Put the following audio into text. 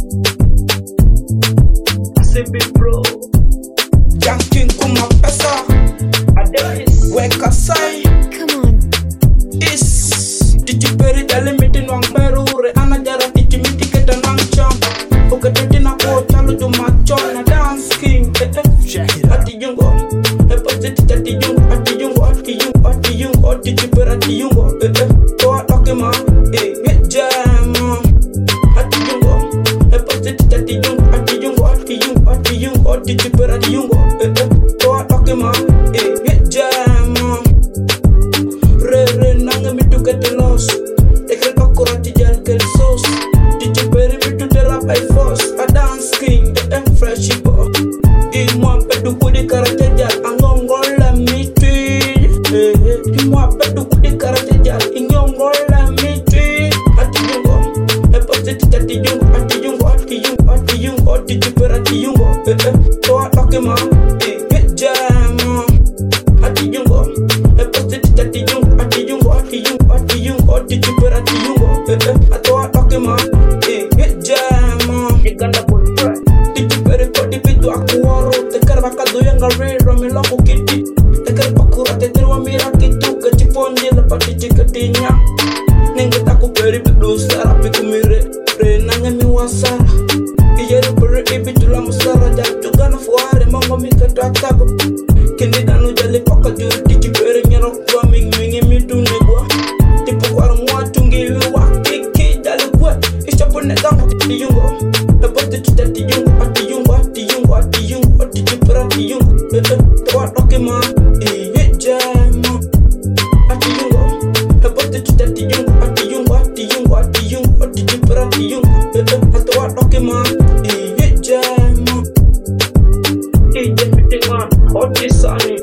CB Pro Jankin kuma pesa Adelis weka sai Come on. is tijiperi dale mitin wang perure ana jara tijimiti keta nang cham ukateti na kota lu jumachon na dance king ati jungo epoziti tati jungo ati jungo tijiperi ati jungo toa toke ma jama ati jungo epoziti tati jungo ati jungo tijiperi ati jungo toa toke ma jama re nanga mitu kete los ekre bakura tijal kel sos tijiperi mitu tera by force a dance king the fresh bo imwa pedu kudi karate jal angongola mitwi imwa pedu kudi karate jal ingongola mitwi ati jungo epoziti tati jungo ati jungo tijiperi ati jungo toa toke ma jama ati jungo epoziti tati jungo ati jungo tijiperi ati jungo atoa toke ma jama Iganda boyfriend tijiperi kodi bitu akuwaro tekar bakado yang garero miloko kiti tekar bakura teterwa mirakitu keciponje lepati ciketinya nenge taku peri bidu sarapi kumire re nanga miwasara iyere bere ibitu la musara jajuga na fuare mongo mikatatago kini danu jali paka juri tijiperi nyero kwa mingi mitu negwa tipu kwa mwachungi wakiki jali kwe ishapone tango tijungo epoti tati jungo ati jungo tijiperi ati jungo toa toke ma jama ati jungo epoti tati jungo ati jungo tijiperi ati jungo toa toke ma jama DJ Fitting Man Hot Sunny